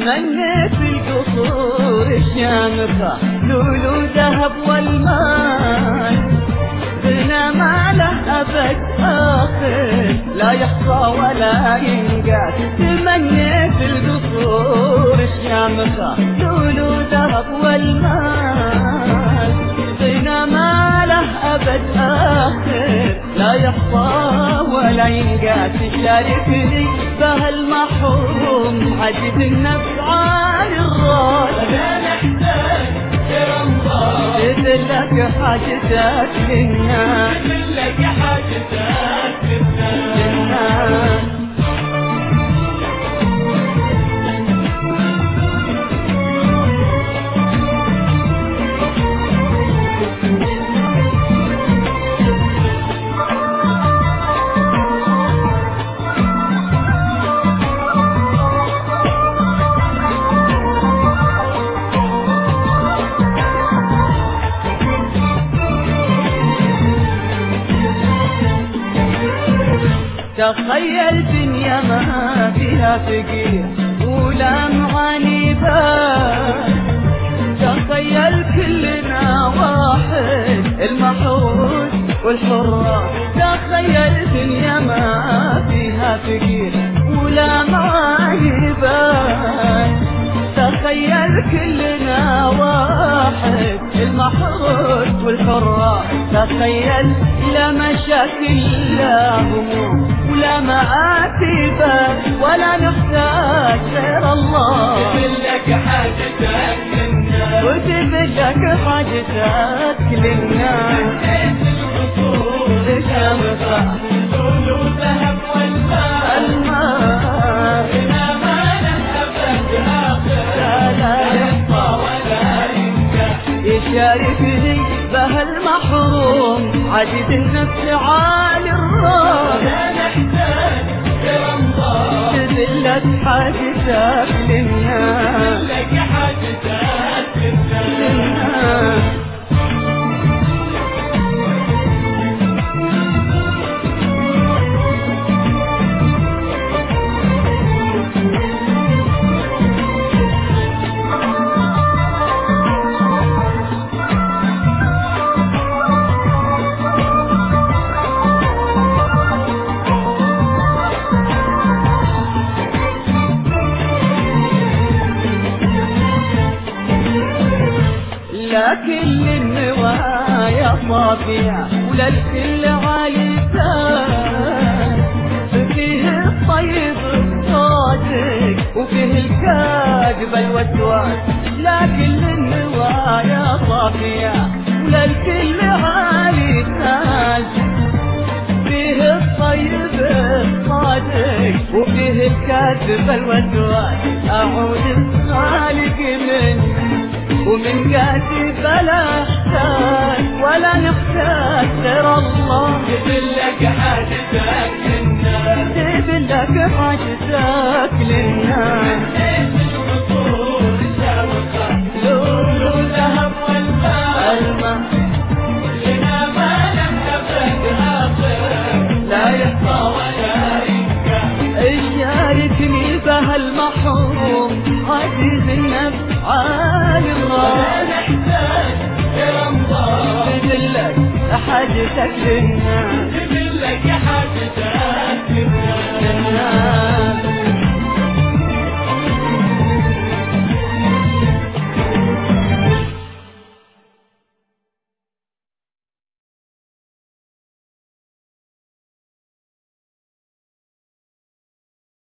تمنيت القصور الشامخة لولو ذهب والمال، غنى ما له أبد آخر لا يحصى ولا ينقاس. تمنيت القصور الشامخة لولو ذهب والمال، غنى ما له أبد آخر لا يحصى ولا ينقاس. شاركني بهالمحروم عجز النفس عالي الراس، لا نحتاج لرمضان تدلك حاجتك للناس، تدلك حاجتك للناس. تخيل دنيا ما فيها فقير ولا معاني بال، تخيل كلنا واحد المحروس والحراس. تخيل دنيا ما فيها فقير ولا معاني بال، تخيل كلنا واحد المحروس والحراس. تخيل لا مشاكل لا هموم ولا مآتبة ولا نحتاج غير الله، تبلك حاجتك للناس وتبلك حاجتك للناس. القصور الشامخة لولو ذهب والمال، غنى ما له أبد آخر لا يحصى ولا ينقاس. يشاركني بهالمحروم عجز النفس عالي الراس، لا نحتاج لرمضان تدلك حاجتك للناس، تدلك حاجتك للناس. لكن النوايا صافية ولا الكل عايزان، فيه الطيب الصادق وفيه الكاذب الوسواس. لكن النوايا صافية ولا الكل عايزان، فيه الطيب الصادق وفيه الكاذب الوسواس. أعوذ الخالق ومن كاتب لا احتاج ولا نحتاج غير الله، تبلك حاجتك للناس، تبلك حاجتك للناس. القصور الشامخة لولو ذهب والمال، غنى ما له أبد آخر لا يحصى ولا ينقاس. شاركني بهالمحروم عزيز النفس عالي الراس، لا نحتاج لرمضان تدلك حاجتك للناس.